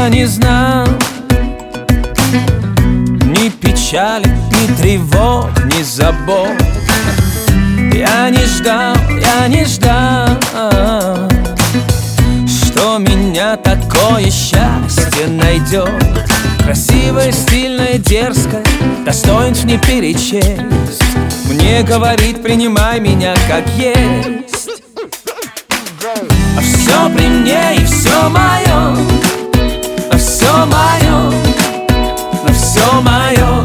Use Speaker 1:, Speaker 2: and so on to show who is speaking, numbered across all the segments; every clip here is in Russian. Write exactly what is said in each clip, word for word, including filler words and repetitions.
Speaker 1: Я не знал ни печали, ни тревог, ни забот. Я не ждал, я не ждал, что меня такое счастье найдет. Красивая, стильная, дерзкая, достоинств не перечесть. Мне говорит, принимай меня как есть. А все при мне и все мое, а все мое, а все мое.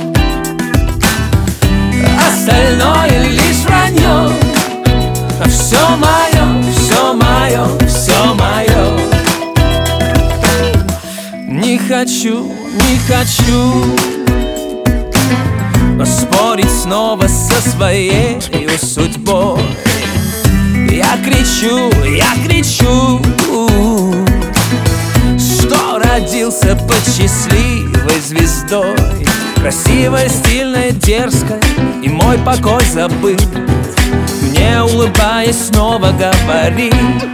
Speaker 1: Остальное лишь вранье. А все мое, все мое, все мое. Не хочу, не хочу спорить снова со своей судьбой. Я кричу, я кричу, что родился под счастливой звездой. Красивая, стильная, дерзкая, и мой покой забыт. Мне, улыбаясь, снова говорит: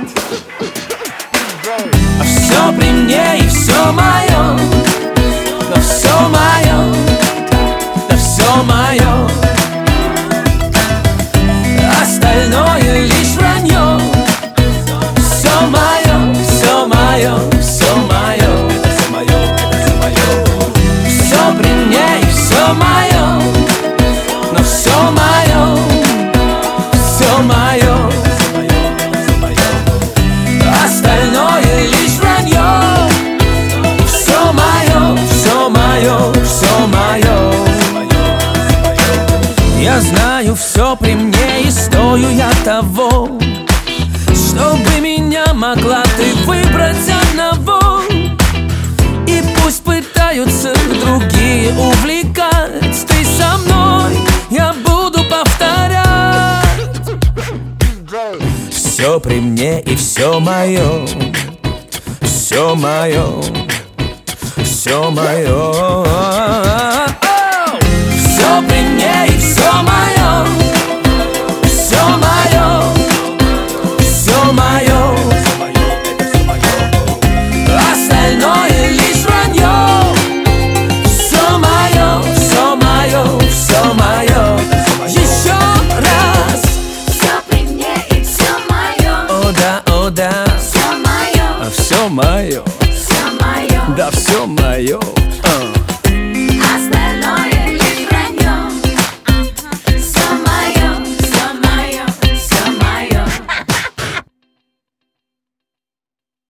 Speaker 1: а все при мне и все мое, но все мое, да все мое. Остальное лишь вранье. Все мое, все мое, все мое. Все при мне и все мое, но все мое, все мое. Остальное лишь вранье. Все мое, все мое, все мое. Я знаю, все при мне, и стою я того, чтобы меня могла ты выбрать одного. И пусть пытаются другие увлекать, ты со мной, я буду повторять. Все при мне и все мое, все мое, все мое.